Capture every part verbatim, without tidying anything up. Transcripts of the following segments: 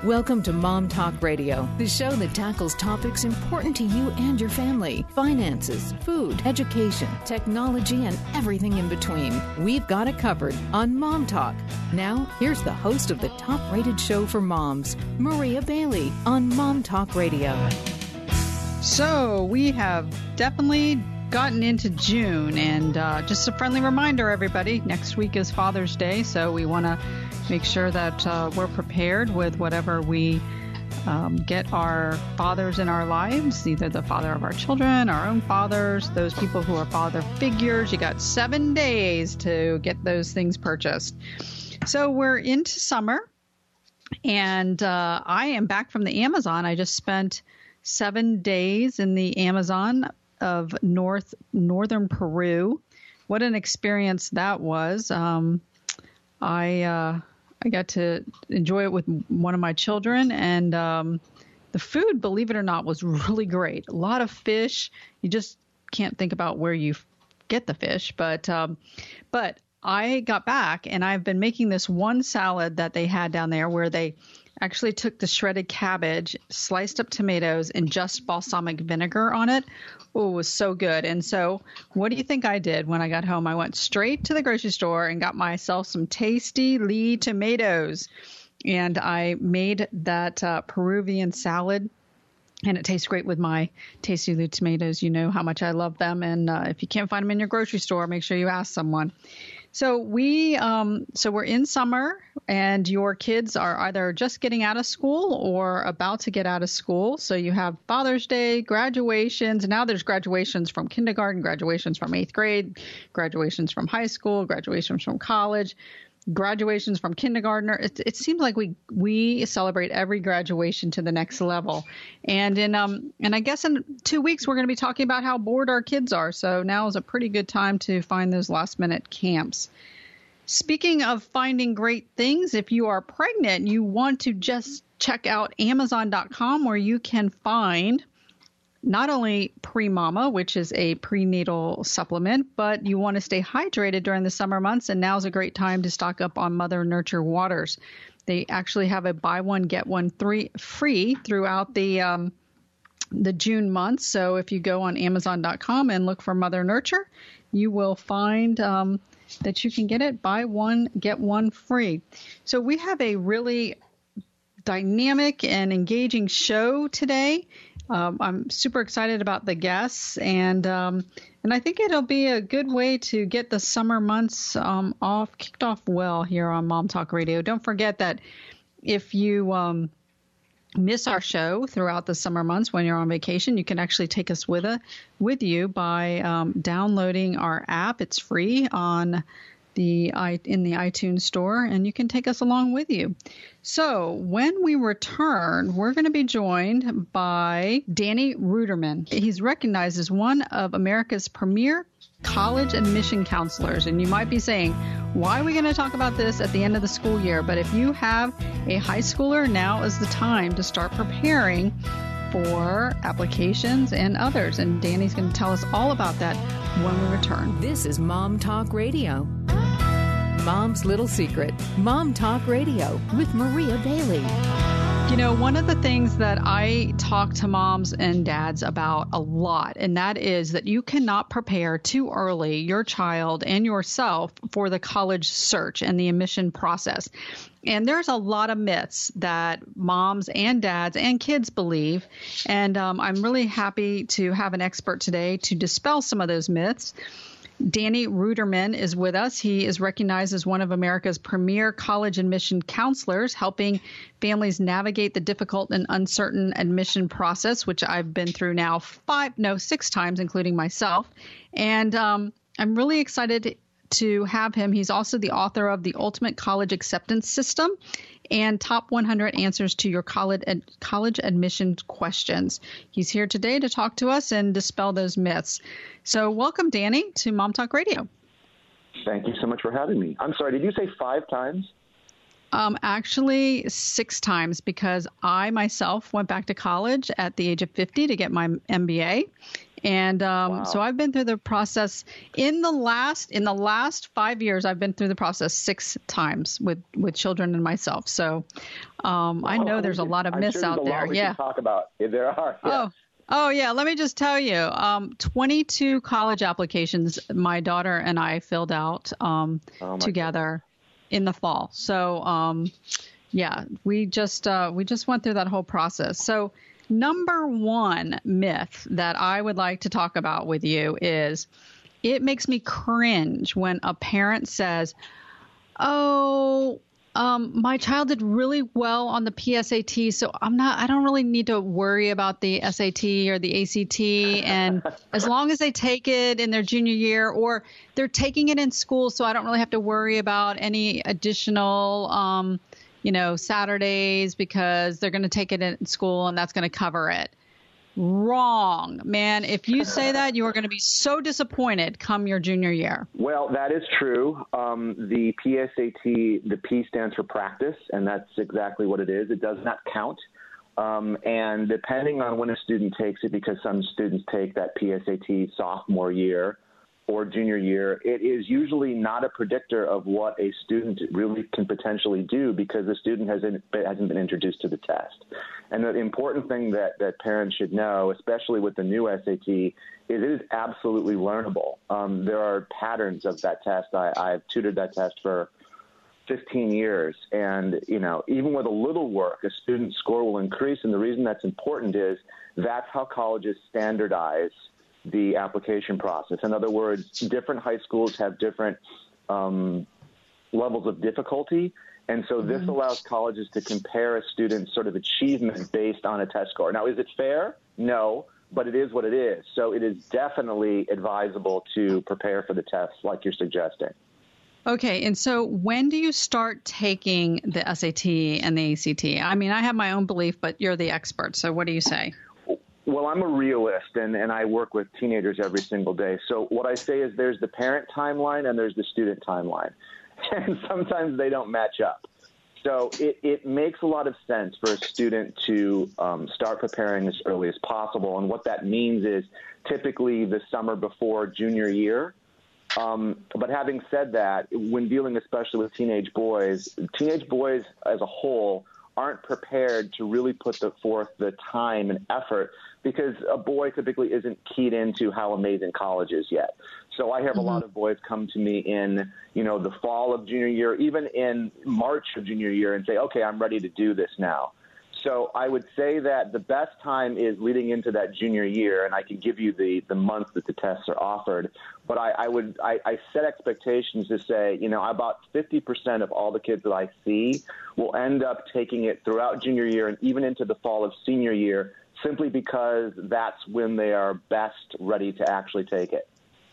Welcome to Mom Talk Radio, the show that tackles topics important to you and your family. Finances, food, education, technology, and everything in between. We've got it covered on Mom Talk. Now, here's the host of the top-rated show for moms, Maria Bailey, on Mom Talk Radio. So, we have definitely gotten into June, and uh, just a friendly reminder, everybody, next week is Father's Day, so we want to make sure that uh, we're prepared with whatever we um, get our fathers in our lives, either the father of our children, our own fathers, those people who are father figures. You got seven days to get those things purchased. So we're into summer, and uh, I am back from the Amazon. I just spent seven days in the Amazon of North Northern Peru. What an experience that was. Um, I uh, I got to enjoy it with one of my children, and um, the food, believe it or not, was really great. A lot of fish. You just can't think about where you get the fish, but um, but I got back, and I've been making this one salad that they had down there where they actually took the shredded cabbage, sliced up tomatoes, and just balsamic vinegar on it. Oh, it was so good. And so what do you think I did when I got home? I went straight to the grocery store and got myself some Tasty Lee tomatoes. And I made that uh, Peruvian salad. And it tastes great with my Tasty Lee tomatoes. You know how much I love them. And uh, if you can't find them in your grocery store, make sure you ask someone. So we, um, so we're in summer, and your kids are either just getting out of school or about to get out of school. So you have Father's Day, graduations, and now there's graduations from kindergarten, graduations from eighth grade, graduations from high school, graduations from college, graduations from kindergartner. It, it seems like we we celebrate every graduation to the next level. And in um and I guess in two weeks we're going to be talking about how bored our kids are. So now is a pretty good time to find those last minute camps. Speaking of finding great things, if you are pregnant, you want to just check out Amazon dot com, where you can find not only Pre-Mama, which is a prenatal supplement, but you want to stay hydrated during the summer months, and now's a great time to stock up on Mother Nurture waters. They actually have a buy one, get one three free throughout the um, the June months. So if you go on Amazon dot com and look for Mother Nurture, you will find um, that you can get it, buy one, get one free. So we have a really dynamic and engaging show today. Um, I'm super excited about the guests, and um, and I think it'll be a good way to get the summer months um, off kicked off well here on Mom Talk Radio. Don't forget that if you um, miss our show throughout the summer months when you're on vacation, you can actually take us with a with you by um, downloading our app. It's free on the i in the iTunes store, and you can take us along with you. So when we return, we're going to be joined by Danny Ruderman. He's recognized as one of America's premier college admission counselors. And you might be saying, why are we going to talk about this at the end of the school year? But if you have a high schooler, now is the time to start preparing for applications and others. And Danny's going to tell us all about that when we return. This is Mom Talk Radio. Mom's Little Secret. Mom Talk Radio with Maria Bailey. You know, one of the things that I talk to moms and dads about a lot, and that is that you cannot prepare too early your child and yourself for the college search and the admission process. And there's a lot of myths that moms and dads and kids believe. And um, I'm really happy to have an expert today to dispel some of those myths. Danny Ruderman is with us. He is recognized as one of America's premier college admission counselors, helping families navigate the difficult and uncertain admission process, which I've been through now five, no, six times, including myself. And um, I'm really excited to have him. He's also the author of The Ultimate College Acceptance System and Top one hundred Answers to Your College Ad- College Admission Questions. He's here today to talk to us and dispel those myths. So welcome, Danny, to Mom Talk Radio. Thank you so much for having me. I'm sorry, did you say five times? Um, actually, six times, because I myself went back to college at the age of fifty to get my M B A. And um, Wow. so I've been through the process in the last in the last five years. I've been through the process six times with, with children and myself. So um, I know there's a lot of I'm myths sure out there's a there. lot we Yeah. can talk about. If there are. Yeah. Oh. Oh, yeah. Let me just tell you, um, twenty-two college applications my daughter and I filled out um, Oh, my together in the fall. So, um, yeah, we just uh, we just went through that whole process. So number one myth that I would like to talk about with you is it makes me cringe when a parent says, oh, Um, my child did really well on the P S A T, so I'm not, I don't really need to worry about the S A T or the A C T. And as long as they take it in their junior year, or they're taking it in school, so I don't really have to worry about any additional, um, you know, Saturdays because they're going to take it in school and that's going to cover it. Wrong, man. If you say that, you are going to be so disappointed come your junior year. Well, that is true. Um, the P S A T, the P stands for practice, and that's exactly what it is. It does not count. Um, and depending on when a student takes it, because some students take that P S A T sophomore year or junior year, it is usually not a predictor of what a student really can potentially do because the student hasn't, hasn't been introduced to the test. And the important thing that, that parents should know, especially with the new S A T, is it is absolutely learnable. Um, there are patterns of that test. I, I've tutored that test for fifteen years. And, you know, even with a little work, a student's score will increase. And the reason that's important is that's how colleges standardize the application process. In other words, different high schools have different um, levels of difficulty. And so this mm-hmm. allows colleges to compare a student's sort of achievement based on a test score. Now, is it fair? No, but it is what it is. So it is definitely advisable to prepare for the tests like you're suggesting. Okay. And so when do you start taking the S A T and the A C T? I mean, I have my own belief, but you're the expert. So what do you say? Well, I'm a realist, and, and I work with teenagers every single day. So what I say is there's the parent timeline and there's the student timeline. And sometimes they don't match up. So it, it makes a lot of sense for a student to um, start preparing as early as possible. And what that means is typically the summer before junior year. Um, but having said that, when dealing especially with teenage boys, teenage boys as a whole aren't prepared to really put the, forth the time and effort because a boy typically isn't keyed into how amazing college is yet. So I have mm-hmm. a lot of boys come to me in, you know, the fall of junior year, even in March of junior year and say, okay, I'm ready to do this now. So I would say that the best time is leading into that junior year, and I can give you the, the months that the tests are offered. But I, I would I, I set expectations to say, you know, about fifty percent of all the kids that I see will end up taking it throughout junior year and even into the fall of senior year, simply because that's when they are best ready to actually take it.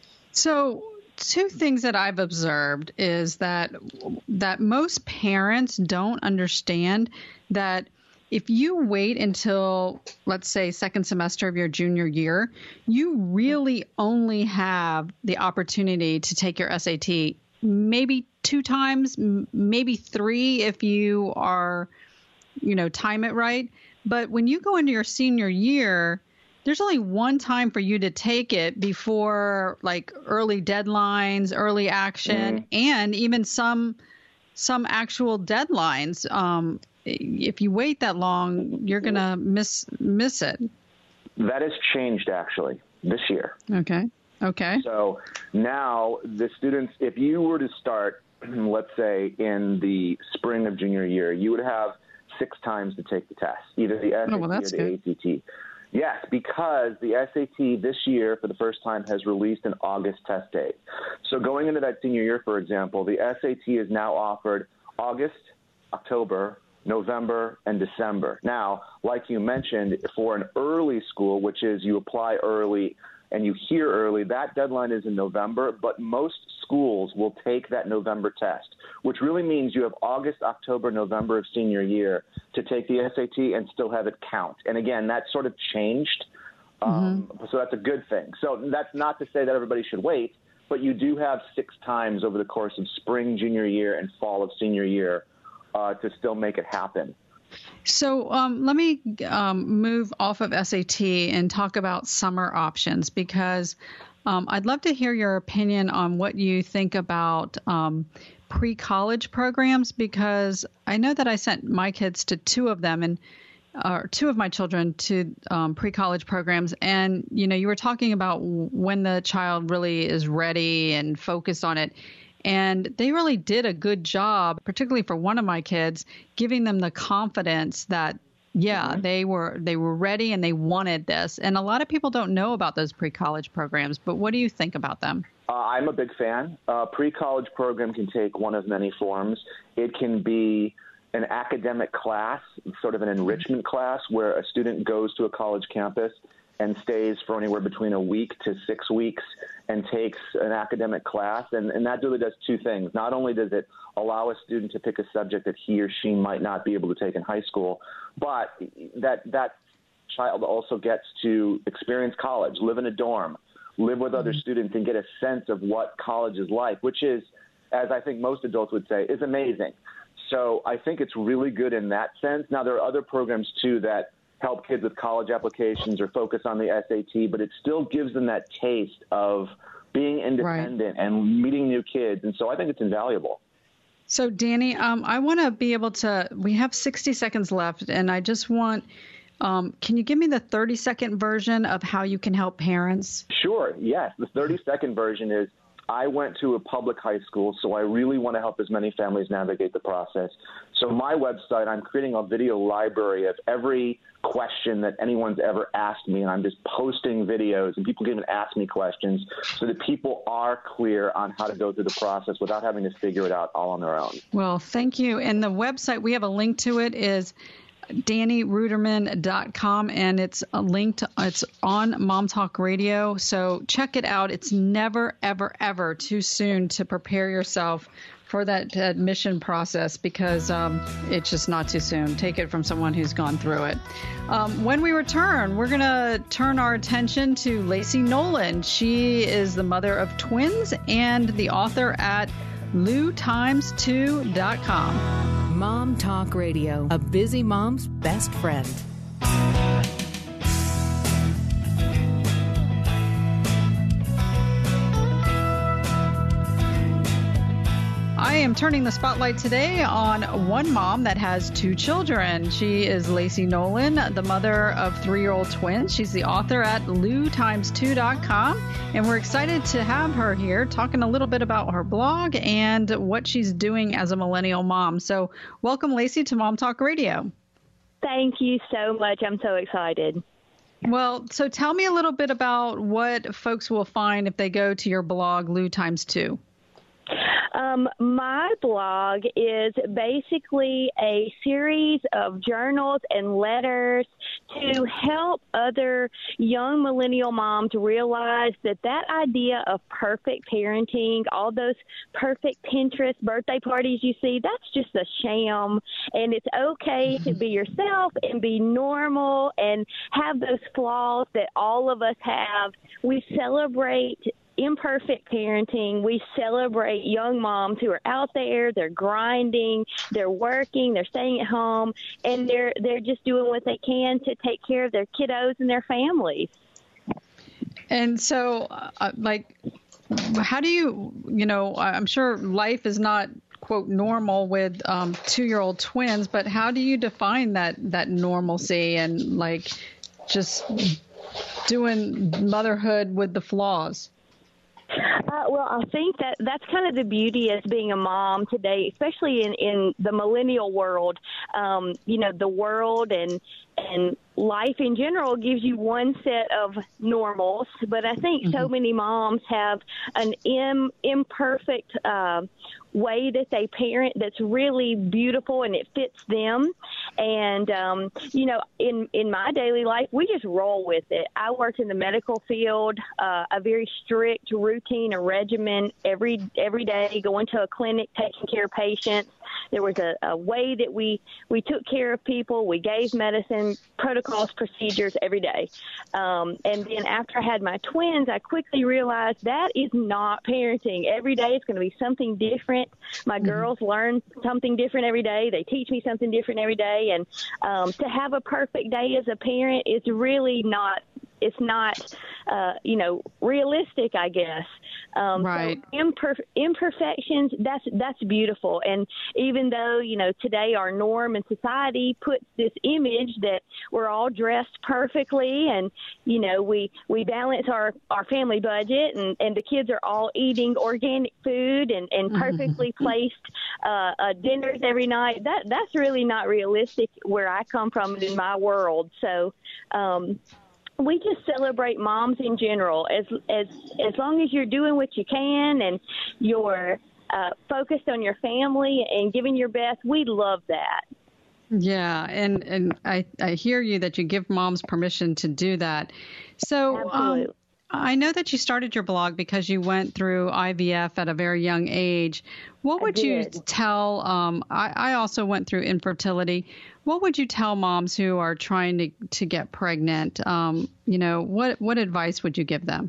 So two things that I've observed is that that most parents don't understand that if you wait until, let's say, second semester of your junior year, you really only have the opportunity to take your S A T maybe two times, maybe three if you are, you know, time it right. But when you go into your senior year, there's only one time for you to take it before like early deadlines, early action, mm-hmm. and even some some actual deadlines. Um, if you wait that long, you're going to miss miss it. That has changed, actually, this year. Okay. Okay. So now the students, if you were to start, let's say, in the spring of junior year, you would have six times to take the test, either the S A T oh, well, or the good. A C T. Yes, because the S A T this year, for the first time, has released an August test date. So going into that senior year, for example, the S A T is now offered August, October, November, and December. Now, like you mentioned, for an early school, which is you apply early and you hear early, that deadline is in November, but most schools will take that November test, which really means you have August, October, November of senior year to take the S A T and still have it count. And again, that sort of changed, um, mm-hmm. so that's a good thing. So that's not to say that everybody should wait, but you do have six times over the course of spring junior year and fall of senior year uh, to still make it happen. So um, let me um, move off of S A T and talk about summer options, because um, I'd love to hear your opinion on what you think about um, pre-college programs, because I know that I sent my kids to two of them and or two of my children to um, pre-college programs. And, you know, you were talking about when the child really is ready and focused on it. And they really did a good job, particularly for one of my kids, giving them the confidence that, yeah, mm-hmm. they were they were ready and they wanted this. And a lot of people don't know about those pre-college programs. But what do you think about them? Uh, I'm a big fan. Uh, pre-college program can take one of many forms. It can be an academic class, sort of an enrichment class, where a student goes to a college campus and stays for anywhere between a week to six weeks and takes an academic class. And, and that really does two things. Not only does it allow a student to pick a subject that he or she might not be able to take in high school, but that that child also gets to experience college, live in a dorm, live with other students, and get a sense of what college is like, which is, as I think most adults would say, is amazing. So I think it's really good in that sense. Now, there are other programs, too, that help kids with college applications or focus on the S A T, but it still gives them that taste of being independent right. and meeting new kids. And so I think it's invaluable. So, Danny, um, I want to be able to, we have sixty seconds left, and I just want, um, can you give me the thirty second version of how you can help parents? Sure, yes. The thirty second version is, I went to a public high school, so I really want to help as many families navigate the process. So my website, I'm creating a video library of every question that anyone's ever asked me, and I'm just posting videos, and people can even ask me questions so that people are clear on how to go through the process without having to figure it out all on their own. Well, thank you. And the website, we have a link to it, is danny ruderman dot com, and it's a link to, it's on Mom Talk Radio. So check it out. It's never, ever, ever too soon to prepare yourself for that admission process, because um, it's just not too soon. Take it from someone who's gone through it. Um, when we return, we're going to turn our attention to Lacey Nolan. She is the mother of twins and the author at lou times two dot com. Mom Talk Radio, a busy mom's best friend. I am turning the spotlight today on one mom that has two children. She is Lacey Nolan, the mother of three-year-old twins. She's the author at lou times two dot com, and we're excited to have her here talking a little bit about her blog and what she's doing as a millennial mom. So welcome, Lacey, to Mom Talk Radio. Thank you so much. I'm so excited. Well, so tell me a little bit about what folks will find if they go to your blog, Lou times two. Um, my blog is basically a series of journals and letters to help other young millennial moms realize that that idea of perfect parenting, all those perfect Pinterest birthday parties you see, that's just a sham. And it's okay to be yourself and be normal and have those flaws that all of us have. We celebrate imperfect parenting. We celebrate young moms who are out there, they're grinding, they're working, they're staying at home, and they're they're just doing what they can to take care of their kiddos and their families. And so, uh, like, how do you, you know, I'm sure life is not, quote, normal with um, two-year-old twins, but how do you define that, that normalcy and, like, just doing motherhood with the flaws? Uh, well, I think that that's kind of the beauty as being a mom today, especially in, in the millennial world. Um, you know, the world and and life in general gives you one set of normals, but I think mm-hmm. so many moms have an im, imperfect uh, way that they parent that's really beautiful and it fits them. And, um, you know, in, in my daily life, we just roll with it. I work in the medical field, uh, a very strict routine, a regimen every every day, going to a clinic, taking care of patients. there was a, a way that we, we took care of people. We gave medicine, protocols, procedures every day. Um, and then after I had my twins, I quickly realized that is not parenting. Every day it's going to be something different. My mm-hmm. girls learn something different every day. They teach me something different every day. And um, to have a perfect day as a parent is really not It's not, uh, you know, realistic, I guess. Um, right. So imperf- imperfections, that's that's beautiful. And even though, you know, today our norm in society puts this image that we're all dressed perfectly and, you know, we, we balance our, our family budget and, and the kids are all eating organic food and, and perfectly placed uh, uh, dinners every night, that that's really not realistic where I come from in my world. So, um we just celebrate moms in general. As as as long as you're doing what you can and you're uh, focused on your family and giving your best, we love that. Yeah, and, and I, I hear you that you give moms permission to do that. So um, I know that you started your blog because you went through I V F at a very young age. What would you tell, um, I, I also went through infertility. What would you tell moms who are trying to, to get pregnant? Um, you know, what, what advice would you give them?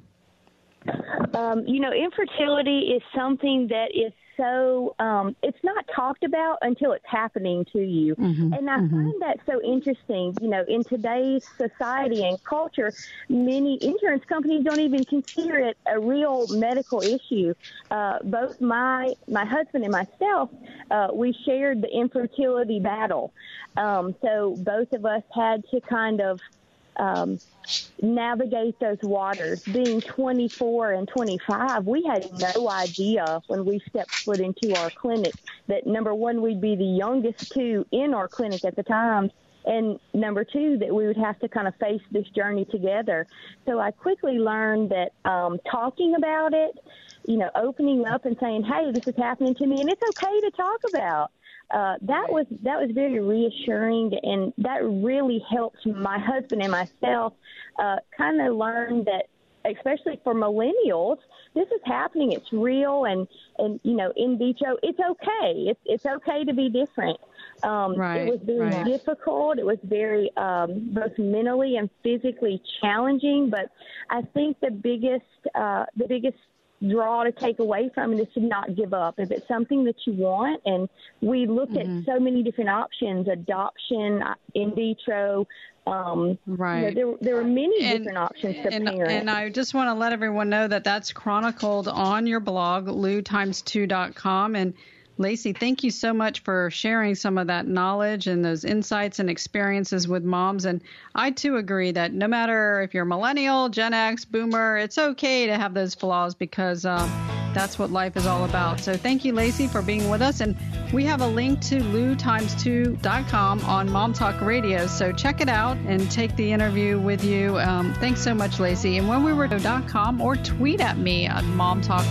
Um, you know, infertility is something that is so, um, it's not talked about until it's happening to you. Mm-hmm, and I mm-hmm. find that so interesting. You know, in today's society and culture, many insurance companies don't even consider it a real medical issue. Uh, both my, my husband and myself, uh, we shared the infertility battle. Um, so both of us had to kind of um, navigate those waters. Being twenty-four and twenty-five, we had no idea when we stepped foot into our clinic that, number one, we'd be the youngest two in our clinic at the time, and number two, that we would have to kind of face this journey together. So I quickly learned that um, talking about it, you know, opening up and saying, hey, this is happening to me, and it's okay to talk about. Uh, that was that was very reassuring, and that really helped my husband and myself uh, kind of learn that, especially for millennials, this is happening. It's real, and, and you know, in vitro, it's okay. It's it's okay to be different. Um, right, it was very right. difficult. It was very um, both mentally and physically challenging. But I think the biggest uh, the biggest draw to take away from it is to not give up. If it's something that you want, and we looked mm-hmm. at so many different options, adoption, in vitro, um, right. You know, there, there were many and, different options to and, parent. And I just want to let everyone know that that's chronicled on your blog, lou times two dot com. And Lacey, thank you so much for sharing some of that knowledge and those insights and experiences with moms. And I, too, agree that no matter if you're millennial, Gen X, boomer, it's okay to have those flaws because um, that's what life is all about. So thank you, Lacey, for being with us. And we have a link to lou times two dot com on Mom Talk Radio. So check it out and take the interview with you. Um, thanks so much, Lacey. And when we were dot com or tweet at me at Mom Talk.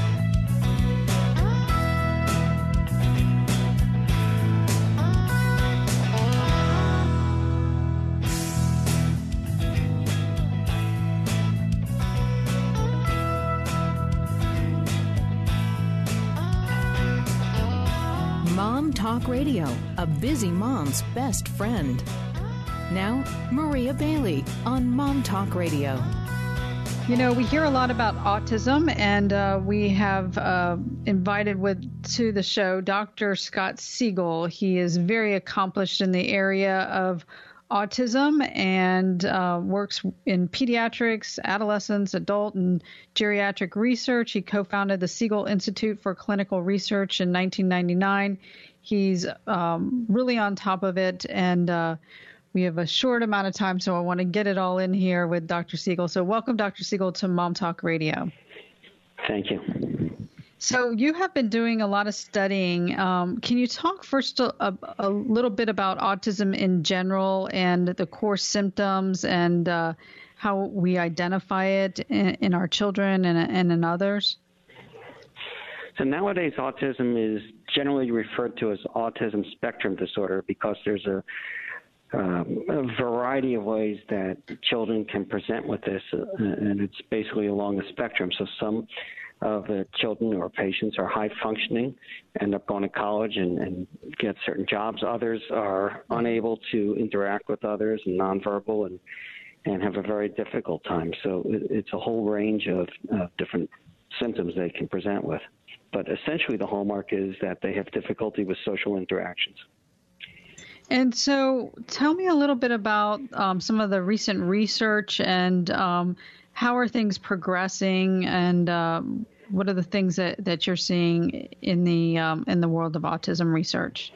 Mom Talk Radio, a busy mom's best friend. Now, Maria Bailey on Mom Talk Radio. You know, we hear a lot about autism, and uh, we have uh, invited with to the show Doctor Scott Siegel. He is very accomplished in the area of autism and uh, works in pediatrics, adolescents, adult, and geriatric research. He co-founded the Siegel Institute for Clinical Research in nineteen ninety-nine. He's um, really on top of it, and uh, we have a short amount of time, so I want to get it all in here with Doctor Siegel. So welcome, Doctor Siegel, to Mom Talk Radio. Thank you. So you have been doing a lot of studying. Um, can you talk first a, a, a little bit about autism in general and the core symptoms and uh, how we identify it in, in our children and, and in others? So nowadays, autism is generally referred to as autism spectrum disorder because there's a, um, a variety of ways that children can present with this, uh, and it's basically along the spectrum. So some of the children or patients are high functioning, end up going to college and, and get certain jobs. Others are unable to interact with others and nonverbal and, and have a very difficult time. So it, it's a whole range of uh, different symptoms they can present with. But essentially the hallmark is that they have difficulty with social interactions. And so tell me a little bit about um, some of the recent research and um, how are things progressing, and uh, what are the things that, that you're seeing in the um, in the world of autism research?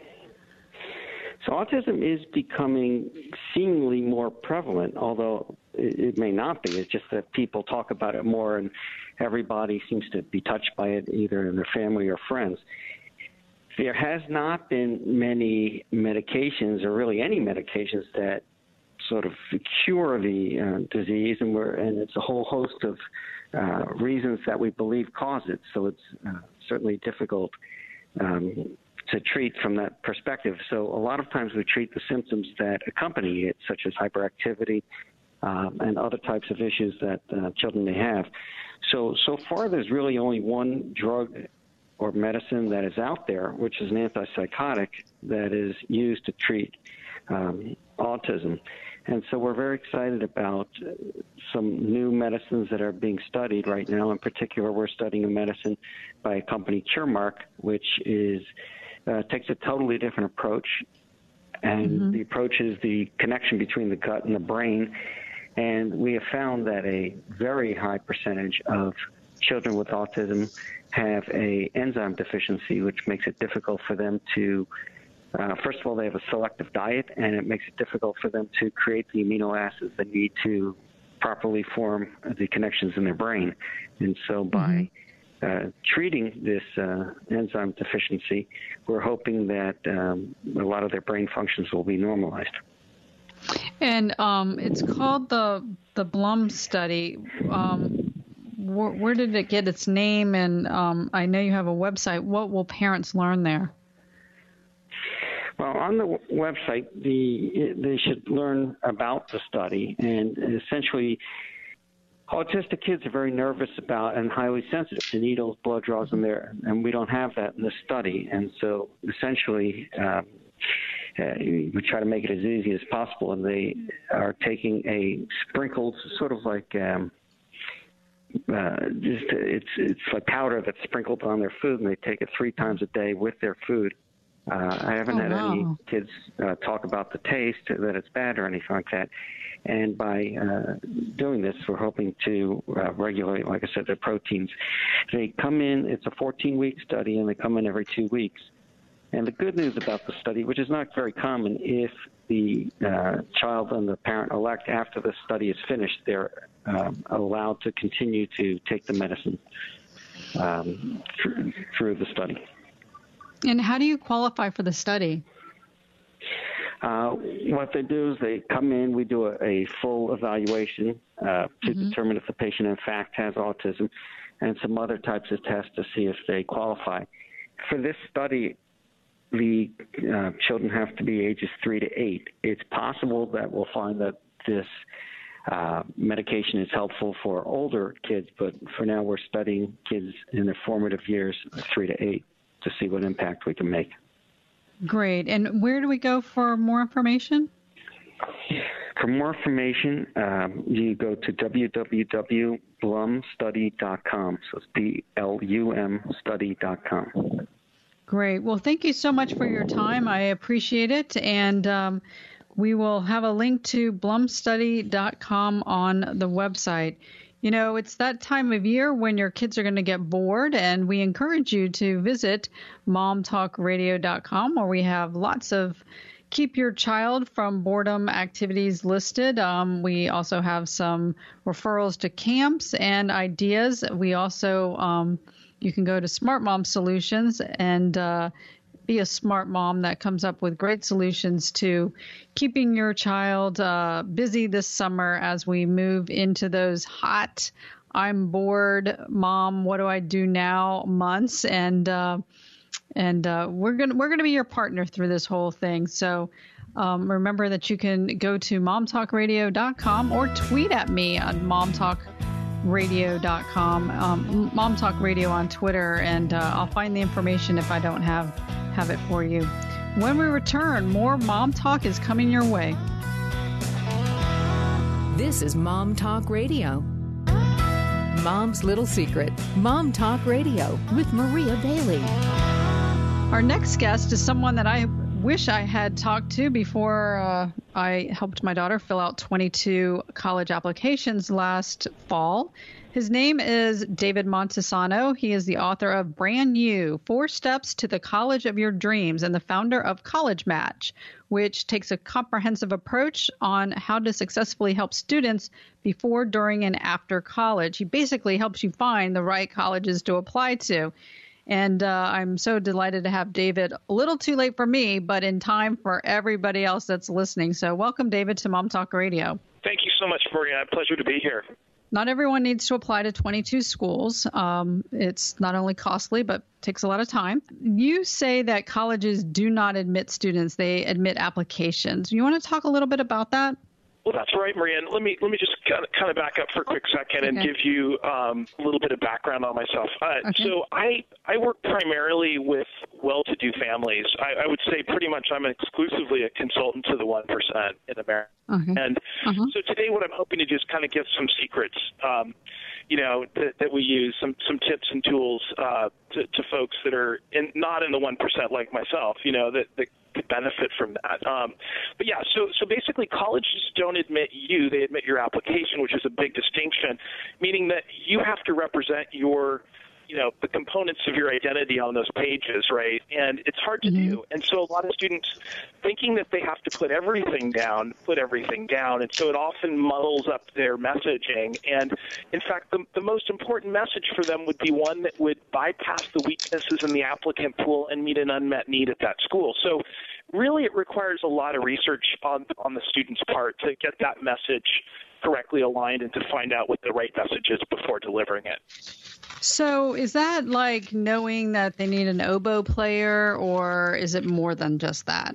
So autism is becoming seemingly more prevalent, although it, it may not be. It's just that people talk about it more, and everybody seems to be touched by it, either in their family or friends. There has not been many medications, or really any medications, that sort of cure the uh, disease, and we're and it's a whole host of uh, reasons that we believe cause it. So it's uh, certainly difficult um, to treat from that perspective. So a lot of times we treat the symptoms that accompany it, such as hyperactivity um, and other types of issues that uh, children may have. So so far, there's really only one drug or medicine that is out there, which is an antipsychotic that is used to treat um, autism. And so we're very excited about some new medicines that are being studied right now. In particular, we're studying a medicine by a company, Curemark, which is uh, takes a totally different approach. And mm-hmm. the approach is the connection between the gut and the brain. And we have found that a very high percentage of children with autism have a enzyme deficiency, which makes it difficult for them to Uh, first of all, they have a selective diet, and it makes it difficult for them to create the amino acids they need to properly form the connections in their brain. And so by uh, treating this uh, enzyme deficiency, we're hoping that um, a lot of their brain functions will be normalized. And um, it's called the the Blum study. Um, wh- where did it get its name? And um, I know you have a website. What will parents learn there? Well, on the w- website, the they should learn about the study. And essentially, autistic kids are very nervous about and highly sensitive to needles, blood draws in there, and we don't have that in this study. And so essentially, um, uh, we try to make it as easy as possible, and they are taking a sprinkled, sort of like um, uh, just it's it's like powder that's sprinkled on their food, and they take it three times a day with their food. Uh, I haven't oh, had wow. any kids uh, talk about the taste, that it's bad or anything like that. And by uh, doing this, we're hoping to uh, regulate, like I said, their proteins. They come in, it's a fourteen-week study, and they come in every two weeks. And the good news about the study, which is not very common, if the uh, child and the parent-elect, after the study is finished, they're uh, allowed to continue to take the medicine um, through, through the study. And how do you qualify for the study? Uh, what they do is they come in, we do a, a full evaluation uh, to mm-hmm. determine if the patient in fact has autism, and some other types of tests to see if they qualify. For this study, the uh, children have to be ages three to eight. It's possible that we'll find that this uh, medication is helpful for older kids, but for now we're studying kids in their formative years, three to eight. To see what impact we can make. Great. And where do we go for more information? For more information, um, you go to w w w dot blum study dot com. So it's B L U M study dot com. Great. Well, thank you so much for your time. I appreciate it. And um, we will have a link to blum study dot com on the website. You know, it's that time of year when your kids are going to get bored, and we encourage you to visit mom talk radio dot com, where we have lots of keep your child from boredom activities listed. Um, we also have some referrals to camps and ideas. We also, um, you can go to Smart Mom Solutions and uh, be a smart mom that comes up with great solutions to keeping your child uh, busy this summer as we move into those hot, I'm bored, mom, what do I do now months. And uh, and uh, we're gonna we're gonna be your partner through this whole thing. So um, remember that you can go to mom talk radio dot com or tweet at me on Mom Talk radio dot com, um, Mom Talk Radio on Twitter, and uh, I'll find the information if I don't have, have it for you. When we return, more Mom Talk is coming your way. This is Mom Talk Radio. Mom's Little Secret. Mom Talk Radio with Maria Bailey. Our next guest is someone that I wish I had talked to before uh, I helped my daughter fill out twenty-two college applications last fall. His name is David Montesano. He is the author of Brand New, Four Steps to the College of Your Dreams, and the founder of College Match, which takes a comprehensive approach on how to successfully help students before, during, and after college. He basically helps you find the right colleges to apply to. And uh, I'm so delighted to have David, a little too late for me, but in time for everybody else that's listening. So welcome, David, to Mom Talk Radio. Thank you so much, Maria. Pleasure to be here. Not everyone needs to apply to twenty-two schools. Um, it's not only costly, but takes a lot of time. You say that colleges do not admit students, they admit applications. You want to talk a little bit about that? Well, that's right, Maria. And let me let me just kind of, kind of back up for a quick second and Okay. give you um, a little bit of background on myself. Uh, Okay. So I, I work primarily with well-to-do families. I, I would say pretty much I'm exclusively a consultant to the one percent in America. Okay. And Uh-huh. so today what I'm hoping to do is kind of give some secrets, um, you know, that, that we use, some, some tips and tools uh, to, to folks that are in, not in the one percent like myself, you know, that, that could benefit from that. Um, but yeah, so so basically colleges don't admit you, they admit your application, which is a big distinction, meaning that you have to represent your, you know, the components of your identity on those pages, right? And it's hard to Mm-hmm. do. And so a lot of students thinking that they have to put everything down, put everything down. And so it often muddles up their messaging. And in fact, the, the most important message for them would be one that would bypass the weaknesses in the applicant pool and meet an unmet need at that school. So really it requires a lot of research on, on the student's part to get that message correctly aligned and to find out what the right message is before delivering it. So is that like knowing that they need an oboe player, or is it more than just that?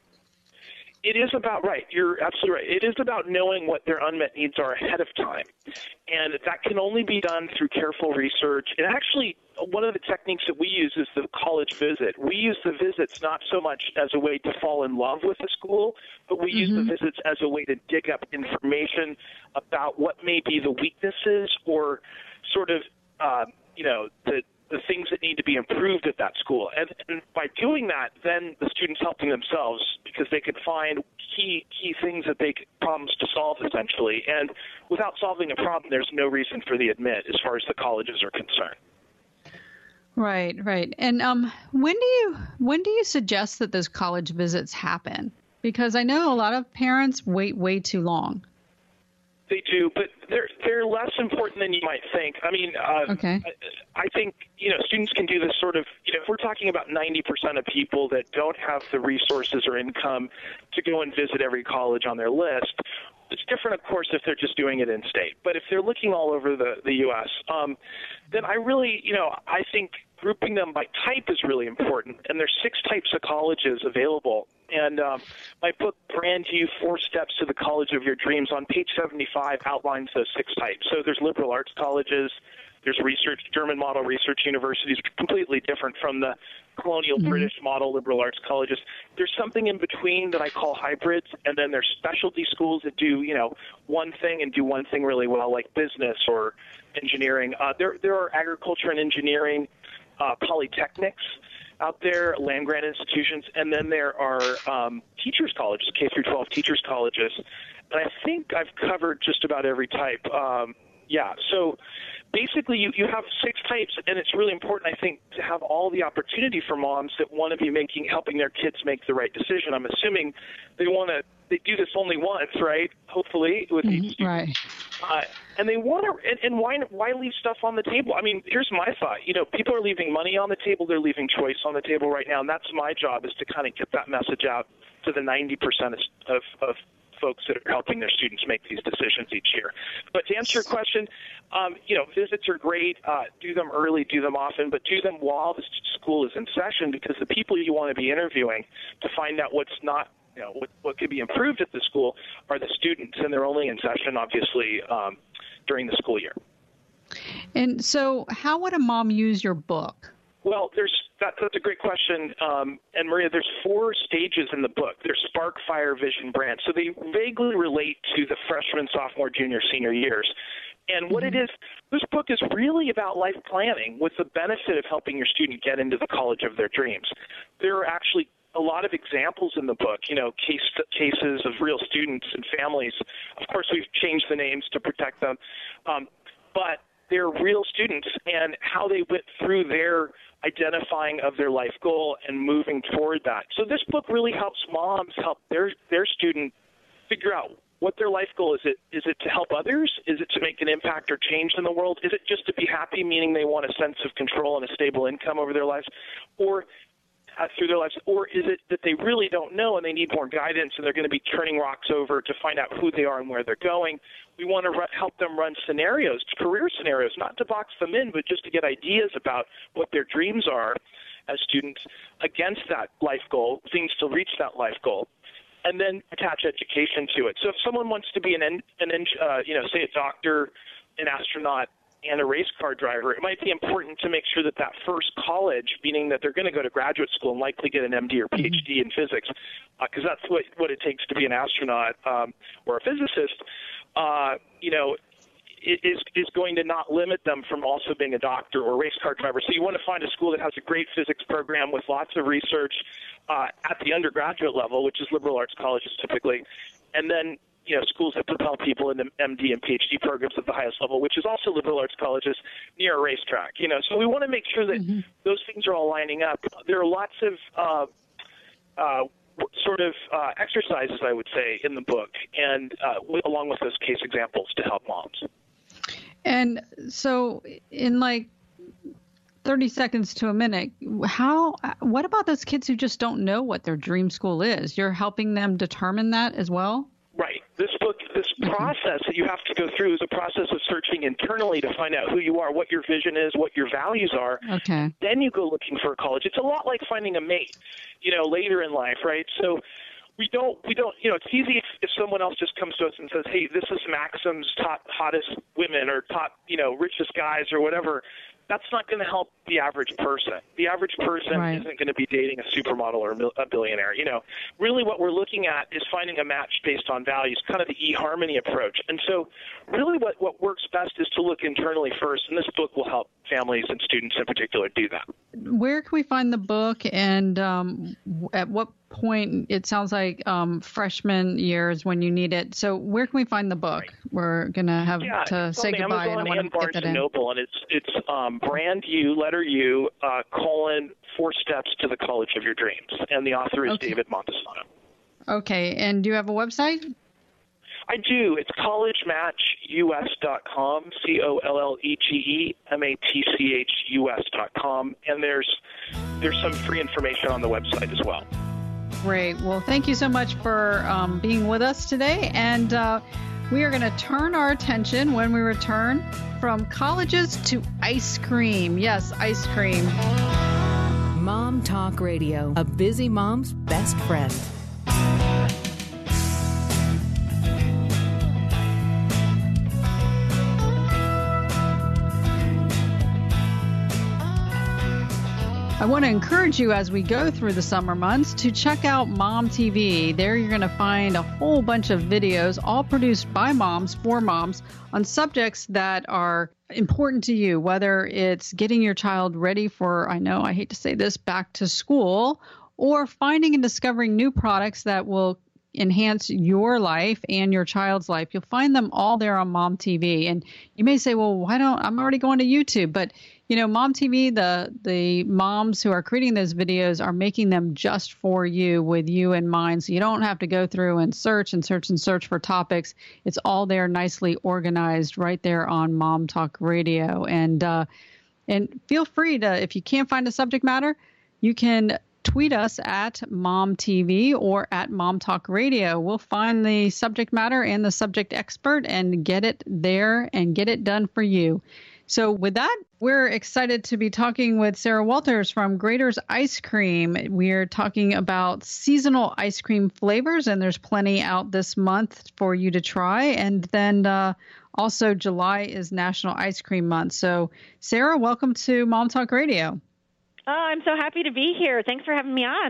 It is about, right, you're absolutely right. It is about knowing what their unmet needs are ahead of time. And that can only be done through careful research. And actually, one of the techniques that we use is the college visit. We use the visits not so much as a way to fall in love with the school, but we use Mm-hmm. the visits as a way to dig up information about what may be the weaknesses or sort of, uh, you know, the the things that need to be improved at that school. And, and by doing that, then the student's helping themselves because they could find key key things that they could, problems to solve essentially. And without solving a problem, there's no reason for the admit as far as the colleges are concerned. Right, right. And um, when do you when do you suggest that those college visits happen? Because I know a lot of parents wait way too long. They do, but they're they're less important than you might think. I mean, uh, Okay. I, I think you know students can do this sort of. You know, if we're talking about ninety percent of people that don't have the resources or income to go and visit every college on their list, it's different, of course, if they're just doing it in state. But if they're looking all over the the U S, um, then I really, you know, I think grouping them by type is really important. And there's six types of colleges available. And um, my book, Brand New, Four Steps to the College of Your Dreams, on page seventy-five outlines those six types. So there's liberal arts colleges, there's research, German model research universities, completely different from the colonial Mm-hmm. British model liberal arts colleges. There's something in between that I call hybrids, and then there's specialty schools that do, you know, one thing and do one thing really well, like business or engineering. Uh, there, there are agriculture and engineering uh, polytechnics out there, land-grant institutions, and then there are um, teachers' colleges, K through twelve teachers' colleges. And I think I've covered just about every type. Um, yeah, so basically you, you have six types, and it's really important, I think, to have all the opportunity for moms that want to be making, helping their kids make the right decision. I'm assuming they want to, they do this only once, right? Hopefully, with each student. Right. Uh, and they want to, and, and why why leave stuff on the table? I mean, here's my thought. You know, people are leaving money on the table. They're leaving choice on the table right now, and that's my job, is to kind of get that message out to the ninety percent of, of folks that are helping their students make these decisions each year. But to answer your question, um, you know, visits are great. Uh, do them early, do them often, but do them while the school is in session, because the people you want to be interviewing to find out what's not, you know, what, what could be improved at the school are the students, and they're only in session, obviously, um, during the school year. And so how would a mom use your book? Well, there's that, that's a great question. Um, and Maria, there's four stages in the book. There's Spark, Fire, Vision, Brand. So they vaguely relate to the freshman, sophomore, junior, senior years. And what mm-hmm. it is, this book is really about life planning with the benefit of helping your student get into the college of their dreams. There are actually a lot of examples in the book, you know, case cases of real students and families. Of course, we've changed the names to protect them. Um, but they're real students and how they went through their identifying of their life goal and moving toward that. So this book really helps moms help their their student figure out what their life goal is. It is it to help others? Is it to make an impact or change in the world? Is it just to be happy, meaning they want a sense of control and a stable income over their lives, or uh, through their lives? Or is it that they really don't know and they need more guidance and they're going to be turning rocks over to find out who they are and where they're going? We want to r- help them run scenarios, career scenarios, not to box them in, but just to get ideas about what their dreams are as students against that life goal, things to reach that life goal, and then attach education to it. So if someone wants to be an, an uh, you know, say a doctor, an astronaut, and a race car driver, it might be important to make sure that that first college, meaning that they're going to go to graduate school and likely get an M D or P H D in physics, because uh, that's what, what it takes to be an astronaut um, or a physicist, uh, you know, is is going to not limit them from also being a doctor or a race car driver. So you want to find a school that has a great physics program with lots of research uh, at the undergraduate level, which is liberal arts colleges typically, and then you know schools that propel people into M D and P H D programs at the highest level, which is also liberal arts colleges near a racetrack. You know, so we want to make sure that mm-hmm. those things are all lining up. There are lots of uh, uh, sort of uh, exercises, I would say, in the book, and uh, w- along with those case examples to help moms. And so in like thirty seconds to a minute, how, what about those kids who just don't know what their dream school is? You're helping them determine that as well? Right. This book, this process that you have to go through is a process of searching internally to find out who you are, what your vision is, what your values are. Okay. Then you go looking for a college. It's a lot like finding a mate, you know, later in life, right? So we don't, we don't, you know, it's easy if, if someone else just comes to us and says, hey, this is Maxim's top hottest women or top, you know, richest guys or whatever. That's not going to help the average person. The average person right. isn't going to be dating a supermodel or a billionaire. You know, really what we're looking at is finding a match based on values, kind of the eHarmony approach. And so really what, what works best is to look internally first, and this book will help families and students in particular do that. Where can we find the book, and um, at what point? It sounds like um, freshman years when you need it. So where can we find the book? Right. We're going to have yeah, to say goodbye. Amazon and I want and to Barnes get that and in. Noble, and it's it's um, brand U, letter U, uh, colon, four steps to the college of your dreams. And the author is okay. David Montesano. Okay. And do you have a website? I do. It's college match U S dot com, C O L L E G E M A T C H U S dot com. And there's there's some free information on the website as well. Great. Well, thank you so much for um, being with us today. And uh, we are going to turn our attention when we return from colleges to ice cream. Yes, ice cream. Mom Talk Radio, a busy mom's best friend. I want to encourage you as we go through the summer months to check out Mom T V. There you're going to find a whole bunch of videos, all produced by moms for moms, on subjects that are important to you, whether it's getting your child ready for, I know I hate to say this, back to school, or finding and discovering new products that will enhance your life and your child's life. You'll find them all there on Mom T V. And you may say, well, why don't, I'm already going to YouTube, but you know, Mom T V, the the moms who are creating those videos are making them just for you, with you in mind. So you don't have to go through and search and search and search for topics. It's all there, nicely organized, right there on Mom Talk Radio. And uh, and feel free to, if you can't find a subject matter, you can tweet us at Mom T V or at Mom Talk Radio. We'll find the subject matter and the subject expert and get it there and get it done for you. So with that, we're excited to be talking with Sarah Walters from Graeter's Ice Cream. We're talking about seasonal ice cream flavors, and there's plenty out this month for you to try. And then uh, Also, July is National Ice Cream Month. So, Sarah, welcome to Mom Talk Radio. Oh, I'm so happy to be here. Thanks for having me on.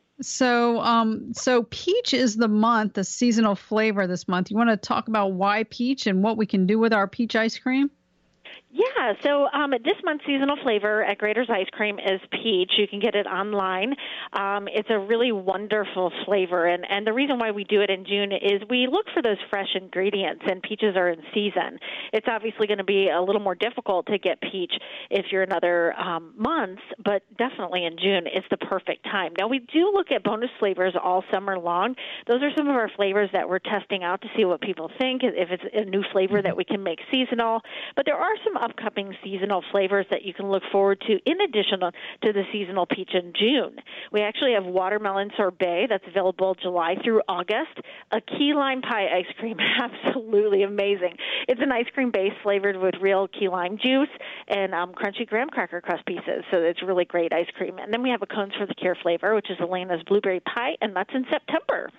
So, um, so peach is the month, the seasonal flavor this month. You want to talk about why peach and what we can do with our peach ice cream? Yeah, so um, this month's seasonal flavor at Graeter's Ice Cream is peach. You can get it online. Um, it's a really wonderful flavor, and, and the reason why we do it in June is we look for those fresh ingredients, and peaches are in season. It's obviously going to be a little more difficult to get peach if you're in other um, months, but definitely in June is the perfect time. Now, we do look at bonus flavors all summer long. Those are some of our flavors that we're testing out to see what people think, if it's a new flavor that we can make seasonal, but there are some upcoming seasonal flavors that you can look forward to in addition to the seasonal peach in June. We actually have watermelon sorbet that's available July through August, a key lime pie ice cream, absolutely amazing. It's an ice cream base flavored with real key lime juice and um, crunchy graham cracker crust pieces, so it's really great ice cream. And then we have a Cones for the Cure flavor, which is Elena's blueberry pie, and that's in September.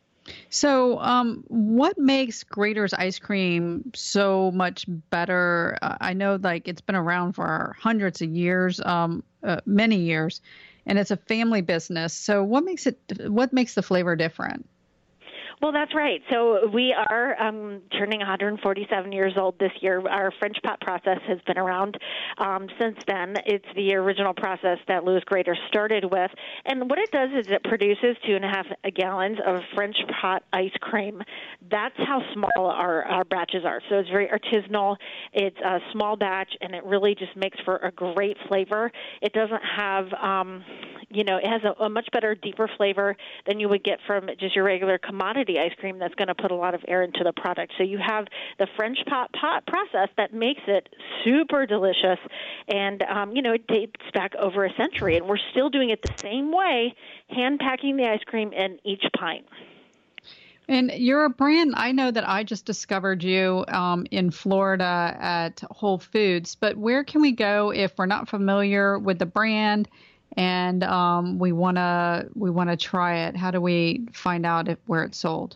So um, what makes Graeter's ice cream so much better? Uh, I know like it's been around for hundreds of years, um, uh, many years, and it's a family business. So what makes it, what makes the flavor different? Well, that's right. So we are um, turning one hundred forty-seven years old this year. Our French pot process has been around um, since then. It's the original process that Louis Graeter started with. And what it does is it produces two and a half gallons of French pot ice cream. That's how small our, our batches are. So it's very artisanal. It's a small batch, and it really just makes for a great flavor. It doesn't have, um, you know, it has a, a much better, deeper flavor than you would get from just your regular commodity ice cream that's going to put a lot of air into the product. So you have the French pot pot process that makes it super delicious, and um, you know, it dates back over a century, and we're still doing it the same way, hand packing the ice cream in each pint. And you're a brand, I know that I just discovered you um, in Florida at Whole Foods, but where can we go if we're not familiar with the brand and um, we want to we want to try it? How do we find out if, where it's sold?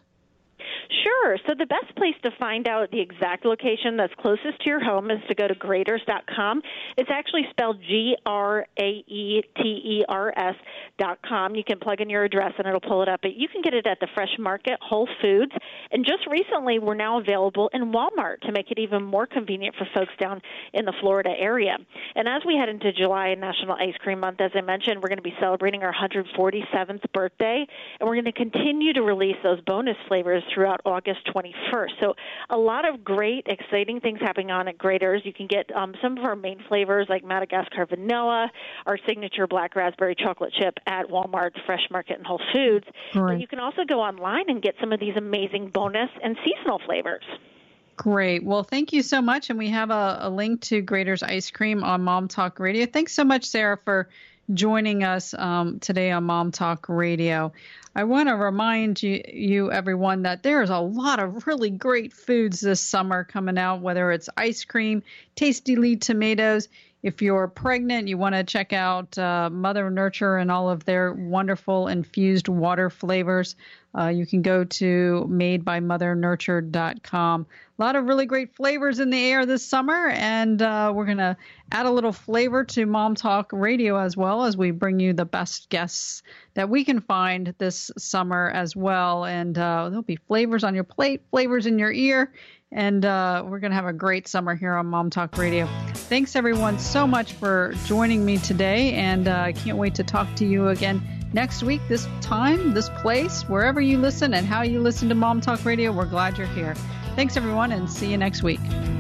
Sure. So the best place to find out the exact location that's closest to your home is to go to graeters dot com. It's actually spelled G R A E T E R S dot com. You can plug in your address and it'll pull it up. But you can get it at the Fresh Market, Whole Foods, and just recently we're now available in Walmart to make it even more convenient for folks down in the Florida area. And as we head into July and National Ice Cream Month, as I mentioned, we're going to be celebrating our one hundred forty-seventh birthday, and we're going to continue to release those bonus flavors throughout August twenty-first. So a lot of great, exciting things happening on at Graeter's. You can get um, some of our main flavors like Madagascar Vanilla, our signature Black Raspberry Chocolate Chip at Walmart, Fresh Market, and Whole Foods. Right. But you can also go online and get some of these amazing bonus and seasonal flavors. Great. Well, thank you so much. And we have a, a link to Graeter's Ice Cream on Mom Talk Radio. Thanks so much, Sarah, for joining us um, today on Mom Talk Radio. I want to remind you, you, everyone, that there's a lot of really great foods this summer coming out, whether it's ice cream, Tasty Lee tomatoes. If you're pregnant, you want to check out uh, Mother Nurture and all of their wonderful infused water flavors. Uh, you can go to made by mother nurture dot com. A lot of really great flavors in the air this summer, and uh, we're going to add a little flavor to Mom Talk Radio as well as we bring you the best guests that we can find this summer as well. And uh, there'll be flavors on your plate, flavors in your ear, and uh, we're going to have a great summer here on Mom Talk Radio. Thanks, everyone, so much for joining me today, and I uh, can't wait to talk to you again next week, this time, this place, wherever you listen and how you listen to Mom Talk Radio. We're glad you're here. Thanks, everyone, and see you next week.